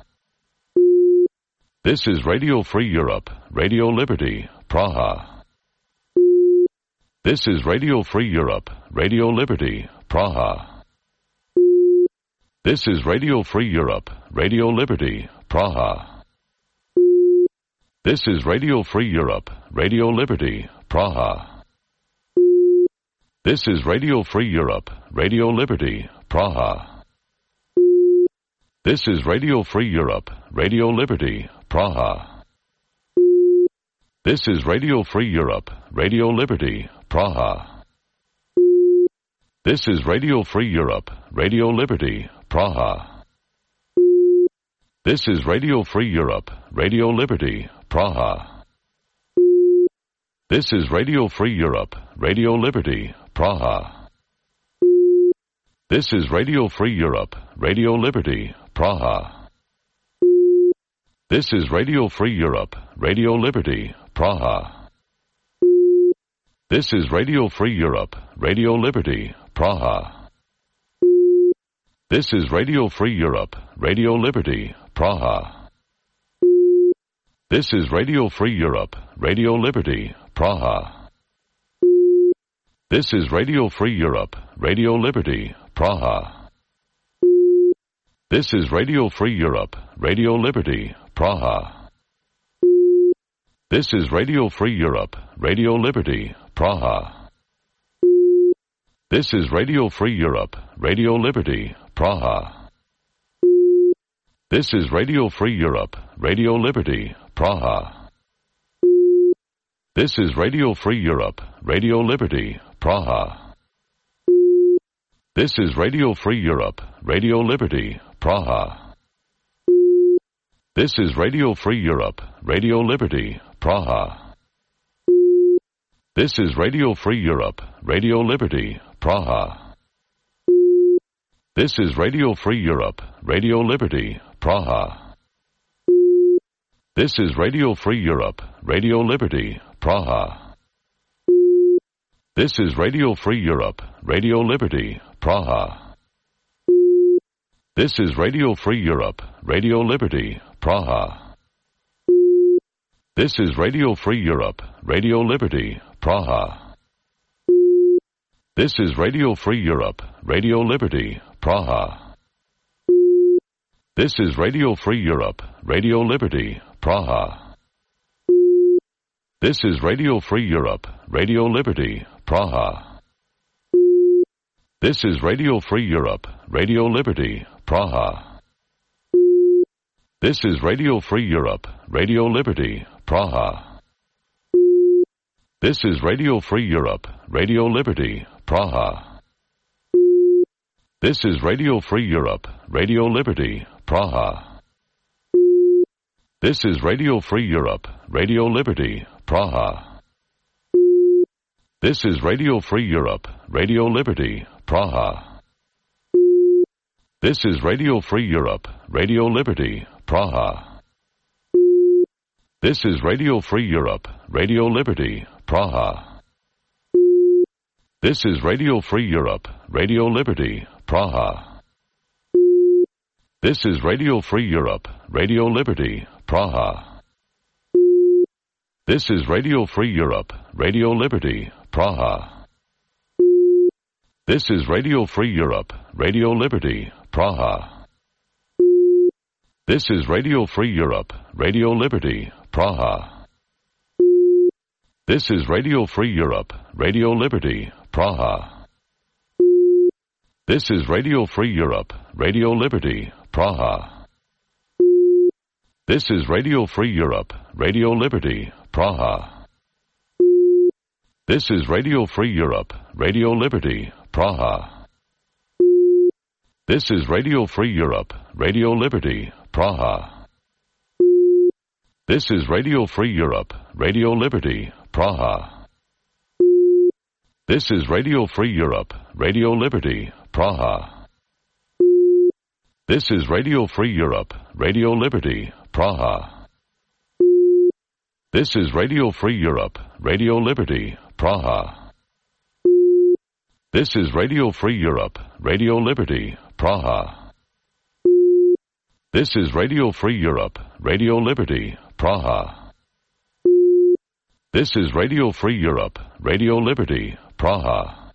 This is Radio Free Europe, Radio Liberty, Praha. This is Radio Free Europe, Radio Liberty, Praha. This is Radio Free Europe, Radio Liberty, Praha. This is Radio Free Europe, Radio Liberty, Praha. This is Radio Free Europe, Radio Liberty, Praha. This is Radio Free Europe, Radio Liberty, Praha. This is Radio Free Europe, Radio Liberty, Praha. This is Radio Free Europe, Radio Liberty, Praha. This is Radio Free Europe, Radio Liberty, Praha. This is Radio Free Europe, Radio Liberty, Praha. This is Radio Free Europe, Radio Liberty, Praha. This is Radio Free Europe, Radio Liberty, Praha. This is Radio Free Europe, Radio Liberty, Praha. This is Radio Free Europe, Radio Liberty, Praha. This is Radio Free Europe, Radio Liberty, Praha. This is Radio Free Europe, Radio Liberty, Praha. This is Radio Free Europe, Radio Liberty, Praha. This is Radio Free Europe, Radio Liberty, Praha. This is Radio Free Europe, Radio Liberty, Praha. This is Radio Free Europe, Radio Liberty, Praha. This is Radio Free Europe, Radio Liberty, Praha. This is Radio Free Europe, Radio Liberty, Praha. This is Radio Free Europe, Radio Liberty, Praha. This is Radio Free Europe, Radio Liberty, Praha. This is Radio Free Europe, Radio Liberty, Praha. This is Radio Free Europe, Radio Liberty, Praha. This is Radio Free Europe, Radio Liberty, Praha. This is Radio Free Europe, Radio Liberty, Praha. This is Radio Free Europe, Radio Liberty, Praha. This is Radio Free Europe, Radio Liberty, Praha. This is Radio Free Europe, Radio Liberty, Praha. This is Radio Free Europe, Radio Liberty, Praha. This is Radio Free Europe, Radio Liberty, Praha. This is Radio Free Europe, Radio Liberty, Praha. This is Radio Free Europe, Radio Liberty, Praha. This is Radio Free Europe, Radio Liberty, Praha. This is Radio Free Europe, Radio Liberty, Praha. This is Radio Free Europe, Radio Liberty, Praha. This is Radio Free Europe, Radio Liberty, Praha. This is Radio Free Europe, Radio Liberty, Praha. This is Radio Free Europe, Radio Liberty, Praha. This is Radio Free Europe, Radio Liberty, Praha. This is Radio Free Europe, Radio Liberty, Praha. This is Radio Free Europe, Radio Liberty, Praha. This is Radio Free Europe, Radio Liberty, Praha. This is Radio Free Europe, Radio Liberty, Praha. This is Radio Free Europe, Radio Liberty, Praha. This is Radio Free Europe, Radio Liberty, Praha. This is Radio Free Europe, Radio Liberty, Praha. This is Radio Free Europe, Radio Liberty, Praha. This is Radio Free Europe, Radio Liberty, Praha. This is Radio Free Europe, Radio Liberty, Praha. This is Radio Free Europe, Radio Liberty, Praha. This is Radio Free Europe, Radio Liberty, Praha. This is Radio Free Europe, Radio Liberty, Praha. This is Radio Free Europe, Radio Liberty, Praha. This is Radio Free Europe, Radio Liberty, Praha.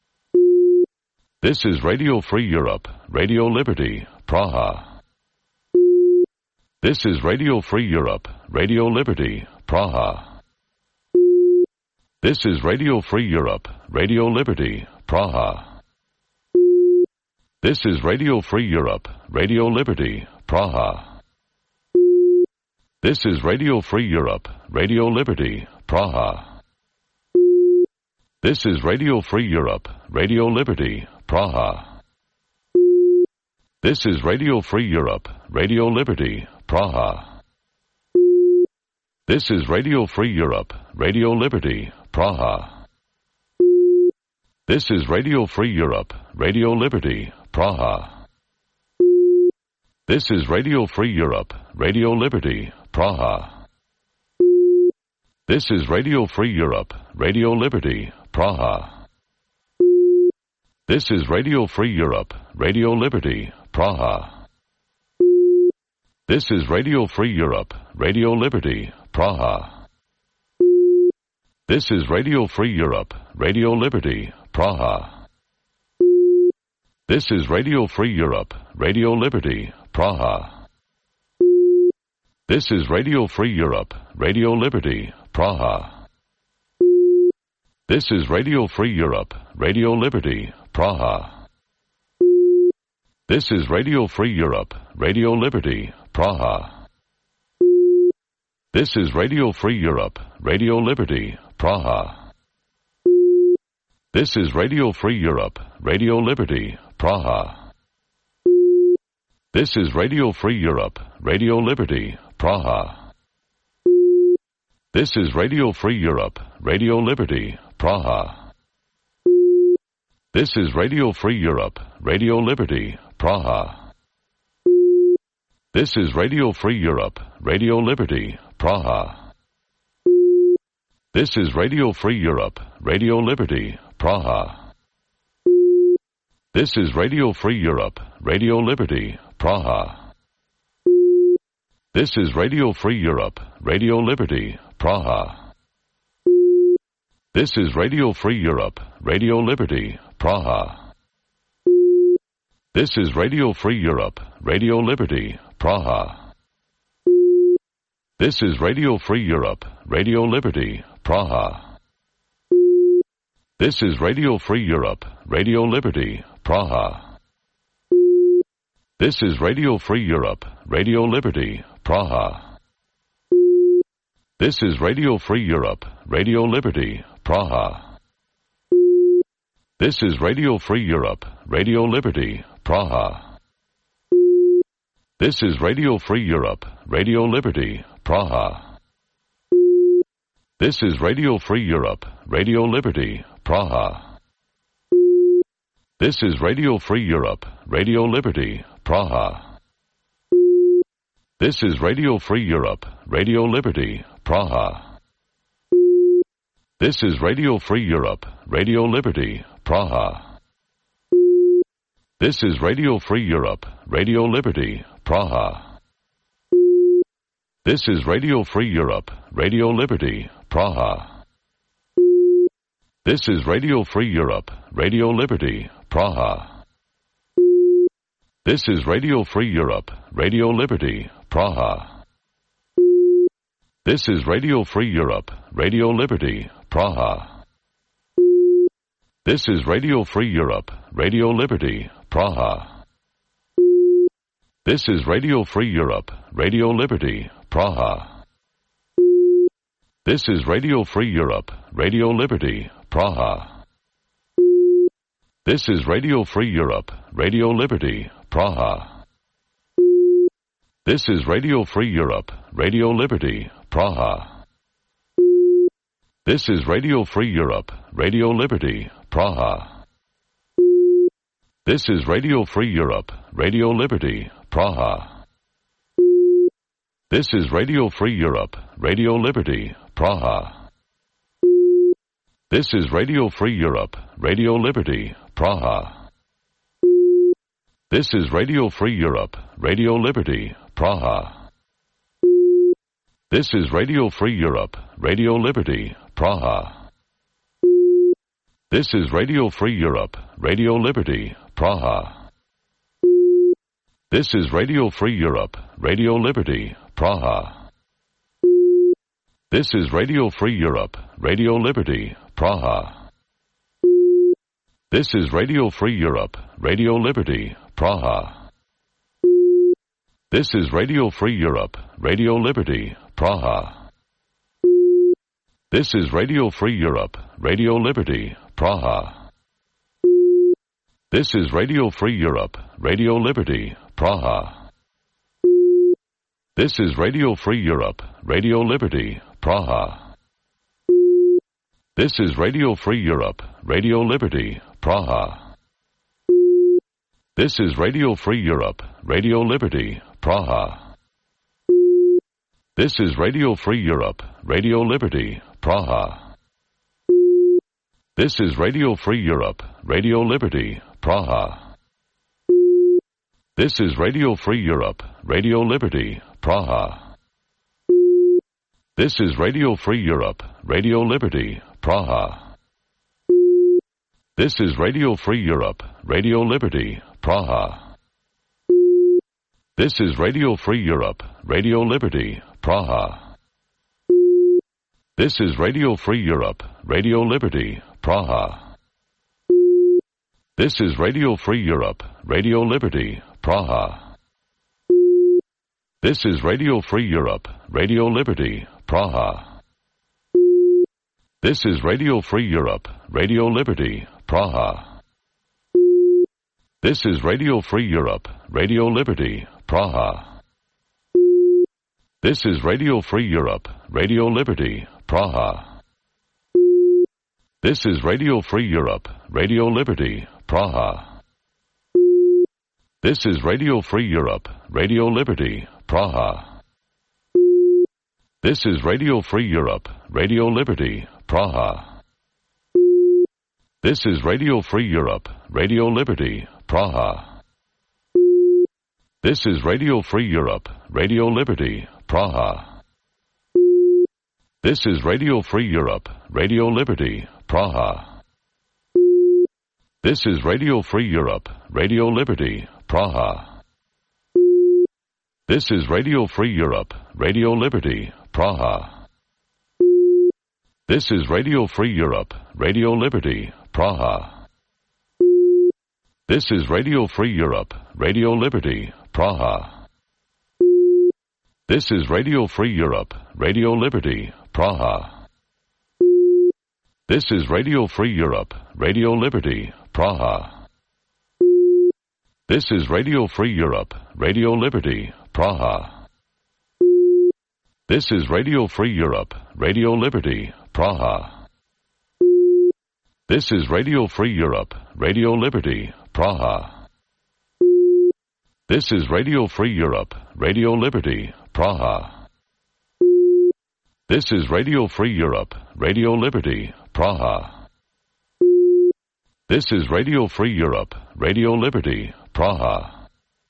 This is Radio Free Europe, Radio Liberty, Praha. This is Radio Free Europe, Radio Liberty, Praha. This is Radio Free Europe, Radio Liberty, Praha. This is Radio Free Europe, Radio Liberty, Praha. This is Radio Free Europe, Radio Liberty, Praha. This is Radio Free Europe, Radio Liberty, Praha. This is Radio Free Europe, Radio Liberty, Praha. This is Radio Free Europe, Radio Liberty, Praha. This is Radio Free Europe, Radio Liberty, Praha. This is Radio Free Europe, Radio Liberty, Praha. This is Radio Free Europe, Radio Liberty, Praha. This is Radio Free Europe, Radio Liberty, Praha. This is Radio Free Europe, Radio Liberty, Praha. This is Radio Free Europe, Radio Liberty, Praha. This is Radio Free Europe, Radio Liberty, Praha. This is Radio Free Europe, Radio Liberty, Praha. This is Radio Free Europe, Radio Liberty, Praha. This is Radio Free Europe, Radio Liberty, Praha. This is Radio Free Europe, Radio Liberty, Praha. This is Radio Free Europe, Radio Liberty, Praha. This is Radio Free Europe, Radio Liberty, Praha. This is Radio Free Europe, Radio Liberty, Praha. This is Radio Free Europe, Radio Liberty, Praha. This is Radio Free Europe, Radio Liberty, Praha. This is Radio Free Europe, Radio Liberty, Praha. This is Radio Free Europe, Radio Liberty, Praha. This is Radio Free Europe, Radio Liberty, Praha. This is Radio Free Europe, Radio Liberty, Praha. This is Radio Free Europe, Radio Liberty, Praha. This is Radio Free Europe, Radio Liberty, Praha. This is Radio Free Europe, Radio Liberty, Praha. This is Radio Free Europe, Radio Liberty, Praha. This is Radio Free Europe, Radio Liberty, Praha. This is Radio Free Europe, Radio Liberty, Praha. This is Radio Free Europe, Radio Liberty, Praha. This is Radio Free Europe, Radio Liberty, Praha. This is Radio Free Europe, Radio Liberty, Praha. This is Radio Free Europe, Radio Liberty, Praha. This is Radio Free Europe, Radio Liberty, Praha. This is Radio Free Europe, Radio Liberty, Praha. This is Radio Free Europe, Radio Liberty, Praha. This is Radio Free Europe, Radio Liberty, Praha. This is Radio Free Europe, Radio Liberty, Praha. This is Radio Free Europe, Radio Liberty, Praha. This is Radio Free Europe, Radio Liberty, Praha. This is Radio Free Europe, Radio Liberty, Praha. This is Radio Free Europe, Radio Liberty, Praha. This is Radio Free Europe, Radio Liberty, Praha. This is Radio Free Europe, Radio Liberty, Praha. This is Radio Free Europe, Radio Liberty, Praha. This is Radio Free Europe, Radio Liberty, Praha. This is Radio Free Europe, Radio Liberty, Praha. This is Radio Free Europe, Radio Liberty, Praha. This is Radio Free Europe, Radio Liberty, Praha. This is Radio Free Europe, Radio Liberty, Praha. This is Radio Free Europe, Radio Liberty, Praha. This is Radio Free Europe, Radio Liberty, Praha. This is Radio Free Europe, Radio Liberty, Praha. This is Radio Free Europe, Radio Liberty, Praha. This is Radio Free Europe, Radio Liberty, Praha. This is Radio Free Europe, Radio Liberty, Praha. This is Radio Free Europe, Radio Liberty, Praha. This is Radio Free Europe, Radio Liberty, Praha. This is Radio Free Europe, Radio Liberty, Praha. This is Radio Free Europe, Radio Liberty, Praha. This is Radio Free Europe, Radio Liberty, Praha. This is Radio Free Europe, Radio Liberty, Praha. This is Radio Free Europe, Radio Liberty, Praha. This is Radio Free Europe, Radio Liberty, Praha. This is Radio Free Europe, Radio Liberty, Praha. This is Radio Free Europe, Radio Liberty, Praha. This is Radio Free Europe, Radio Liberty, Praha. This is Radio Free Europe, Radio Liberty, Praha. This is Radio Free Europe, Radio Liberty, Praha. This is Radio Free Europe, Radio Liberty, Praha. This is Radio Free Europe, Radio Liberty, Praha. This is Radio Free Europe, Radio Liberty, Praha. This is Radio Free Europe, Radio Liberty, Praha. This is Radio Free Europe, Radio Liberty, Praha. This is Radio Free Europe, Radio Liberty, Praha. This is Radio Free Europe, Radio Liberty, Praha. This is Radio Free Europe, Radio Liberty, Praha. This is Radio Free Europe, Radio Liberty, Praha. This is Radio Free Europe, Radio Liberty, Praha. This is Radio Free Europe, Radio Liberty, Praha. This is Radio Free Europe, Radio Liberty, Praha. This is Radio Free Europe, Radio Liberty, Praha. This is Radio Free Europe, Radio Liberty, Praha. This is Radio Free Europe, Radio Liberty, Praha. This is Radio Free Europe, Radio Liberty, Praha. This is Radio Free Europe, Radio Liberty, Praha. This is Radio Free Europe, Radio Liberty, Praha. This is Radio Free Europe, Radio Liberty, Praha. This is Radio Free Europe, Radio Liberty, Praha. This is Radio Free Europe, Radio Liberty, Praha.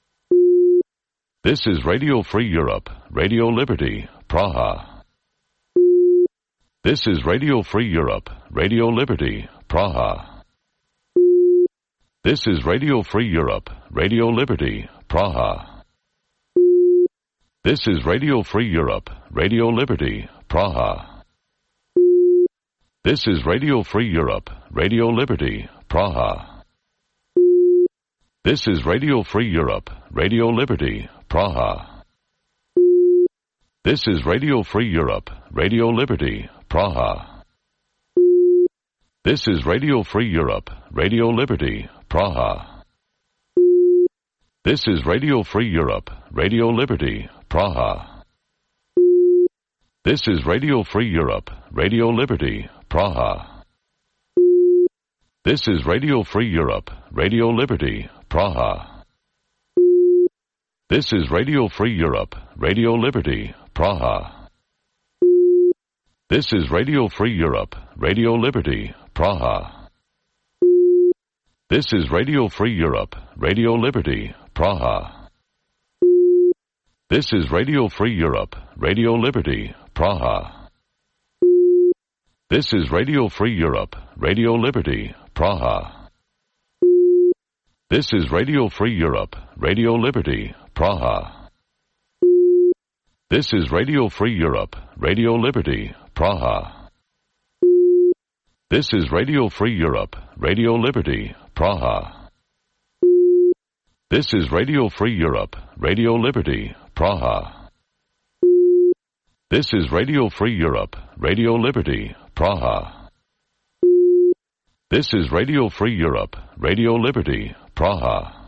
This is Radio Free Europe, Radio Liberty, Praha. This is Radio Free Europe, Radio Liberty, Praha. This is Radio Free Europe, Radio Liberty, Praha. This is Radio Free Europe, Radio Liberty, Praha. This is Radio Free Europe, Radio Liberty, Praha. This is Radio Free Europe, Radio Liberty, Praha. This is Radio Free Europe, Radio Liberty, Praha. This is Radio Free Europe, Radio Liberty, Praha. This is Radio Free Europe, Radio Liberty, Praha. This is Radio Free Europe, Radio Liberty, Praha. This is Radio Free Europe, Radio Liberty, Praha. This is Radio Free Europe, Radio Liberty, Praha. This is Radio Free Europe, Radio Liberty, Praha. This is Radio Free Europe, Radio Liberty, Praha. This is Radio Free Europe, Radio Liberty, Praha. This is Radio Free Europe, Radio Liberty, Praha. This is Radio Free Europe, Radio Liberty, Praha. This is Radio Free Europe, Radio Liberty, Praha. This is Radio Free Europe, Radio Liberty, Praha. This is Radio Free Europe, Radio Liberty, Praha. This is Radio Free Europe, Radio Liberty, Praha. This is Radio Free Europe, Radio Liberty, Praha.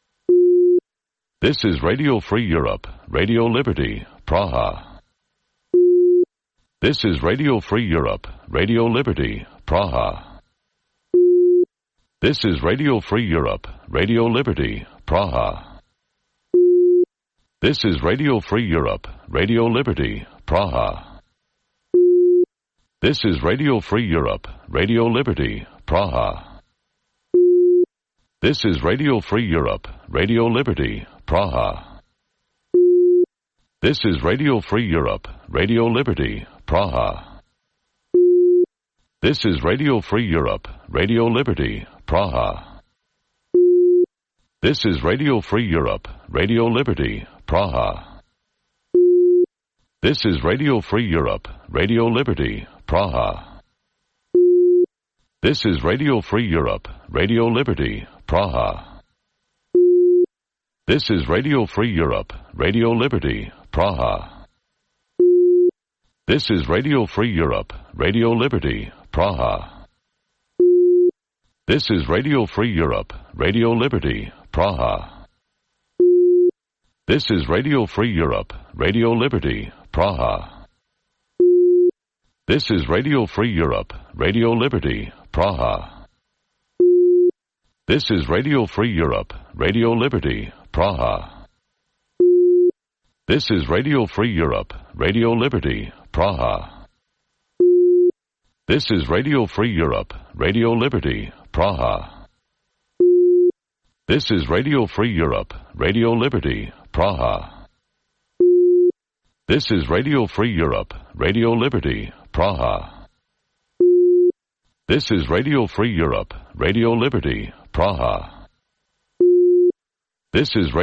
This is Radio Free Europe, Radio Liberty, Praha. This is Radio Free Europe, Radio Liberty, Praha. This is Radio Free Europe, Radio Liberty, Praha. This is Radio Free Europe, Radio Liberty, Praha. This is Radio Free Europe, Radio Liberty, Praha. This is Radio Free Europe, Radio Liberty, Praha. This is Radio Free Europe, Radio Liberty, Praha. This is Radio Free Europe, Radio Liberty, Praha. This is Radio Free Europe, Radio Liberty, Praha. This is Radio Free Europe, Radio Liberty, Praha. This is Radio Free Europe, Radio Liberty, Praha. This is Radio Free Europe, Radio Liberty, Praha. This is Radio Free Europe, Radio Liberty, Praha. This is Radio Free Europe, Radio Liberty, Praha. This is Radio Free Europe, Radio Liberty, Praha. This is Radio Free Europe, Radio Liberty, Praha. This is Radio Free Europe, Radio Liberty, Praha. This is Radio Free Europe, Radio Liberty, Praha. This is Radio Free Europe, Radio Liberty, Praha. This is Radio Free Europe, Radio Liberty, Praha. This is Radio Free Europe, Radio Liberty, Praha. This is Radio Free Europe, Radio Liberty, Praha. This is